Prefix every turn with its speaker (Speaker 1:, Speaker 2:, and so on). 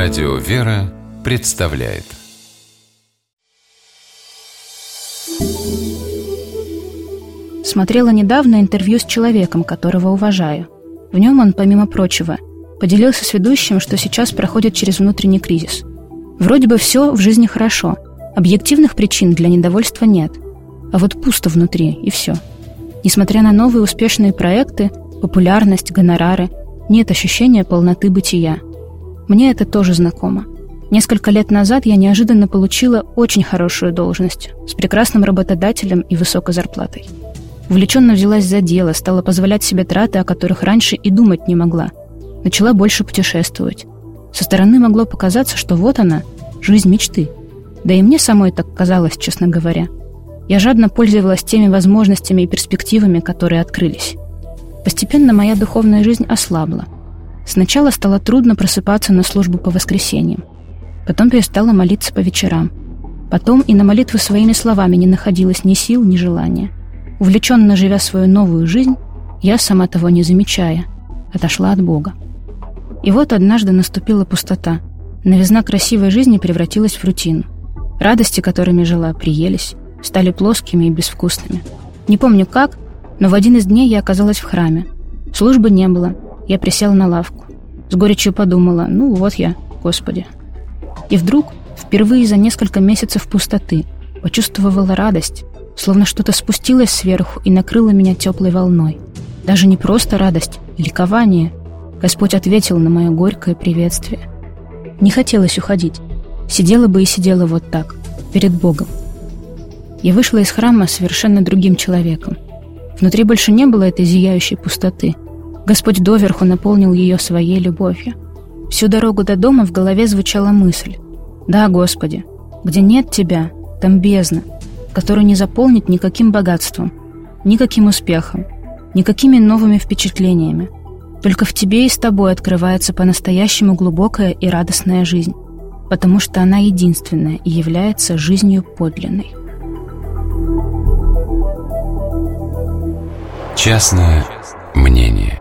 Speaker 1: Радио «Вера» представляет.
Speaker 2: Смотрела недавно интервью с человеком, которого уважаю. В нем он, помимо прочего, поделился с ведущим, что сейчас проходит через внутренний кризис. Вроде бы все в жизни хорошо, объективных причин для недовольства нет, а вот пусто внутри, и все. Несмотря на новые успешные проекты, популярность, гонорары, нет ощущения полноты бытия. Мне это тоже знакомо. Несколько лет назад я неожиданно получила очень хорошую должность с прекрасным работодателем и высокой зарплатой. Увлеченно взялась за дело, стала позволять себе траты, о которых раньше и думать не могла. Начала больше путешествовать. Со стороны могло показаться, что вот она, жизнь мечты. Да и мне самой так казалось, честно говоря. Я жадно пользовалась теми возможностями и перспективами, которые открылись. Постепенно моя духовная жизнь ослабла. Сначала стало трудно просыпаться на службу по воскресеньям. Потом перестала молиться по вечерам. Потом и на молитвы своими словами не находилось ни сил, ни желания. Увлеченно живя свою новую жизнь, я, сама того не замечая, отошла от Бога. И вот однажды наступила пустота. Новизна красивой жизни превратилась в рутину. Радости, которыми жила, приелись, стали плоскими и безвкусными. Не помню как, но в один из дней я оказалась в храме. Службы не было. Я присела на лавку. С горечью подумала: ну вот я, Господи. И вдруг, впервые за несколько месяцев пустоты, почувствовала радость, словно что-то спустилось сверху и накрыло меня теплой волной. Даже не просто радость, ликование. Господь ответил на мое горькое приветствие. Не хотелось уходить. Сидела бы и сидела вот так, перед Богом. Я вышла из храма совершенно другим человеком. Внутри больше не было этой зияющей пустоты. Господь доверху наполнил ее своей любовью. Всю дорогу до дома в голове звучала мысль: «Да, Господи, где нет Тебя, там бездна, которую не заполнить никаким богатством, никаким успехом, никакими новыми впечатлениями. Только в Тебе и с Тобой открывается по-настоящему глубокая и радостная жизнь, потому что она единственная и является жизнью подлинной».
Speaker 1: Частное мнение.